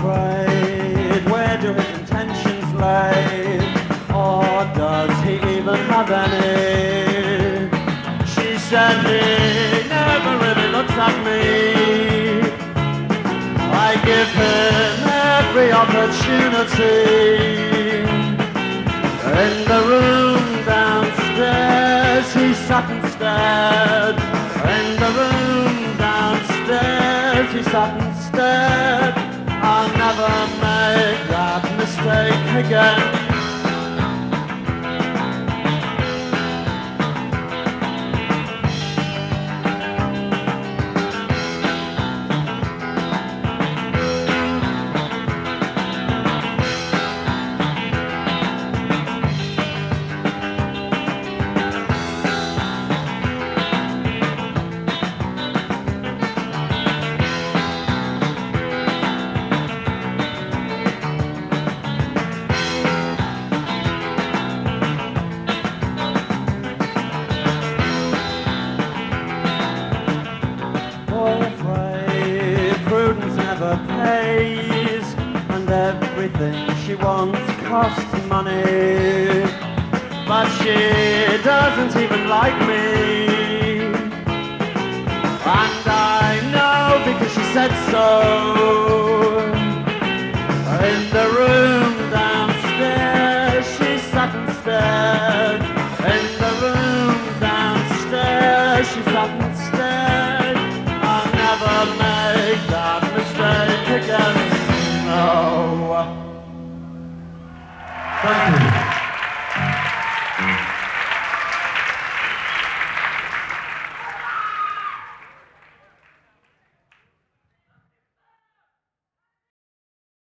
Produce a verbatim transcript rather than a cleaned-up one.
afraid? Where do his intentions lay? Or does he even have any? She said he never really looks at me. I give him every opportunity. In the room downstairs he sat and stared. In the room downstairs he sat and stared. I'll never make that mistake again. Prudence never pays, and everything she wants costs money. But she doesn't even like me, and I know because she said so. In the room downstairs she sat and stared. In the room downstairs she sat and stared. I'll never make that mistake again. No. Thank you.